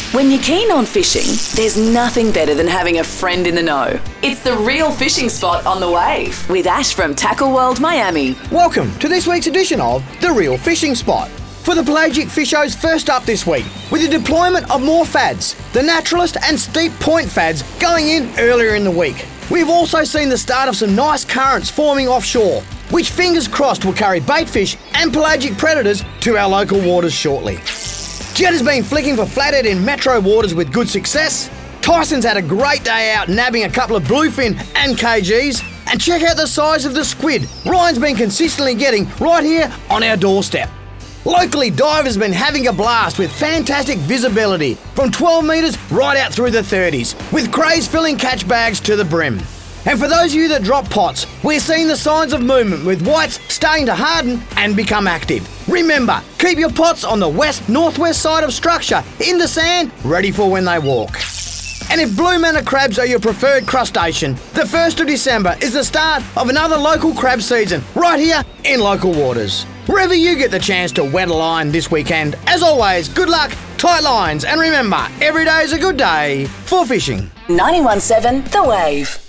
When you're keen on fishing, there's nothing better than having a friend in the know. It's the Real Fishing Spot on the Wave with Ash from Tackle World Miami. Welcome to this week's edition of The Real Fishing Spot. For the pelagic fishos first up this week, with the deployment of more fads, the naturalist and steep point fads going in earlier in the week. We've also seen the start of some nice currents forming offshore, which fingers crossed will carry bait fish and pelagic predators to our local waters shortly. Jed has been flicking for flathead in metro waters with good success. Tyson's had a great day out nabbing a couple of bluefin and KGs. And check out the size of the squid Ryan's been consistently getting right here on our doorstep. Locally, divers been having a blast with fantastic visibility from 12 metres right out through the 30s, with crays filling catch bags to the brim. And for those of you that drop pots, we're seeing the signs of movement with whites starting to harden and become active. Remember, keep your pots on the west-northwest side of structure in the sand, ready for when they walk. And if blue manna crabs are your preferred crustacean, the 1st of December is the start of another local crab season right here in local waters. Wherever you get the chance to wet a line this weekend, as always, good luck, tight lines, and remember, every day is a good day for fishing. 91.7 The Wave.